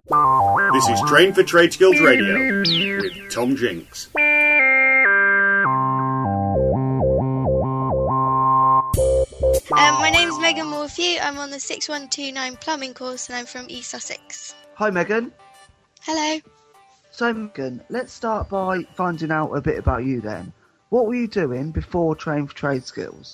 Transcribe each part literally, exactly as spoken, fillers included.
This is Train for Trade Skills Radio with Tom Jinks. Um, my name's Megan Morphew. I'm on the six one two nine plumbing course and I'm from East Sussex. Hi Megan. Hello. So Megan, let's start by finding out a bit about you then. What were you doing before Train for Trade Skills?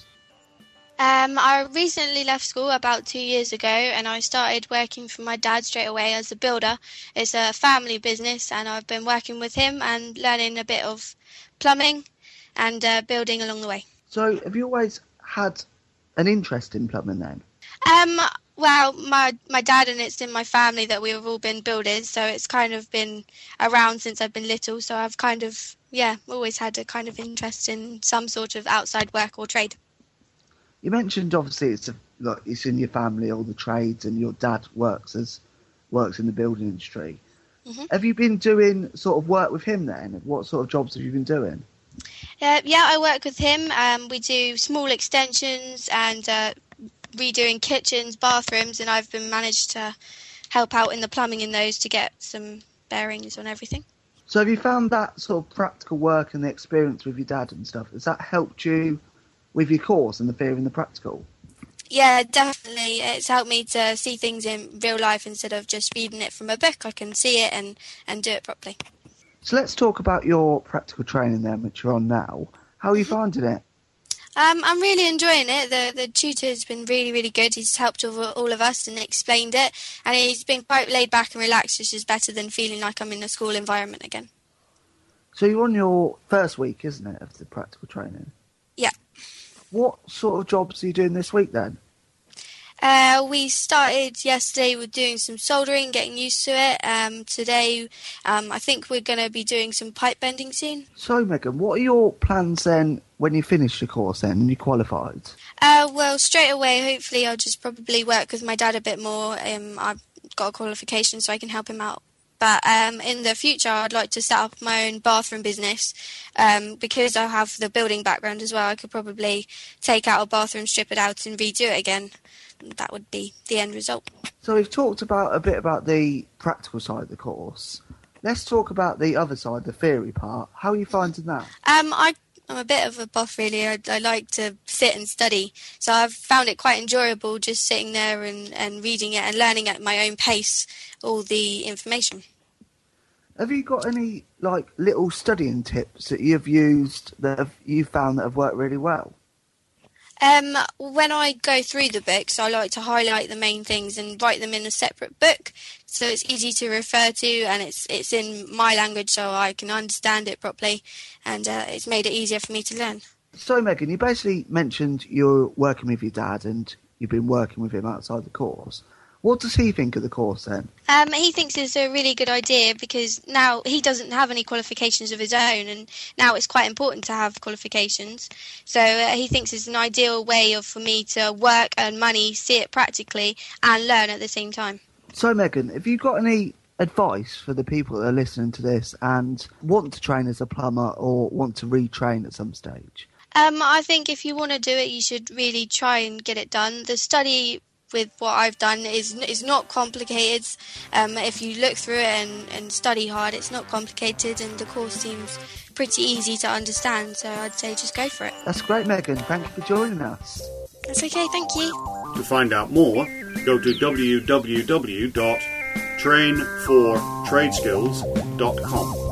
Um, I recently left school about two years ago and I started working for my dad straight away as a builder. It's a family business and I've been working with him and learning a bit of plumbing and uh, building along the way. So have you always had an interest in plumbing then? Um, well, my my dad and it's in my family that we've all been builders, so it's kind of been around since I've been little. So I've kind of, yeah, always had a kind of interest in some sort of outside work or trade. You mentioned obviously it's a, like it's in your family, all the trades, and your dad works as works in the building industry. Mm-hmm. Have you been doing sort of work with him then? What sort of jobs have you been doing? Uh, yeah, I work with him. Um, we do small extensions and uh, redoing kitchens, bathrooms, and I've been managed to help out in the plumbing in those to get some bearings on everything. So have you found that sort of practical work and the experience with your dad and stuff, has that helped you with your course and the theory and the practical? Yeah, definitely. It's helped me to see things in real life instead of just reading it from a book. I can see it and, and do it properly. So let's talk about your practical training then, which you're on now. How are you finding it? Um, I'm really enjoying it. The the tutor's been really, really good. He's helped all, all of us and explained it. And he's been quite laid back and relaxed, which is better than feeling like I'm in a school environment again. So you're on your first week, isn't it, of the practical training? Yeah. What sort of jobs are you doing this week then? Uh, we started yesterday with doing some soldering, getting used to it. Um, today, um, I think we're going to be doing some pipe bending soon. So, Megan, what are your plans then when you finish the course then and you qualified? Uh, well, straight away, hopefully I'll just probably work with my dad a bit more. Um, I've got a qualification so I can help him out. But um, in the future, I'd like to set up my own bathroom business. Um, because I have the building background as well, I could probably take out a bathroom, strip it out and redo it again. That would be the end result. So we've talked about a bit about the practical side of the course. Let's talk about the other side, the theory part. How are you finding that? Um, I, I'm a bit of a buff, really. I, I like to sit and study. So I've found it quite enjoyable just sitting there and, and reading it and learning at my own pace all the information. Have you got any like little studying tips that you've used that have, you've found that have worked really well? Um, when I go through the books, I like to highlight the main things and write them in a separate book, so it's easy to refer to and it's it's in my language so I can understand it properly, and uh, it's made it easier for me to learn. So, Megan, you basically mentioned you're working with your dad and you've been working with him outside the course. What does he think of the course then? Um, he thinks it's a really good idea because now he doesn't have any qualifications of his own and now it's quite important to have qualifications. So uh, he thinks it's an ideal way of for me to work, earn money, see it practically and learn at the same time. So Megan, have you got any advice for the people that are listening to this and want to train as a plumber or want to retrain at some stage? Um, I think if you want to do it, you should really try and get it done. The study with what I've done is is not complicated. Um, if you look through it and, and study hard, it's not complicated and the course seems pretty easy to understand. So I'd say just go for it. That's great, Megan. Thank you for joining us. That's okay, thank you. To find out more, go to w w w dot train for trade skills dot com.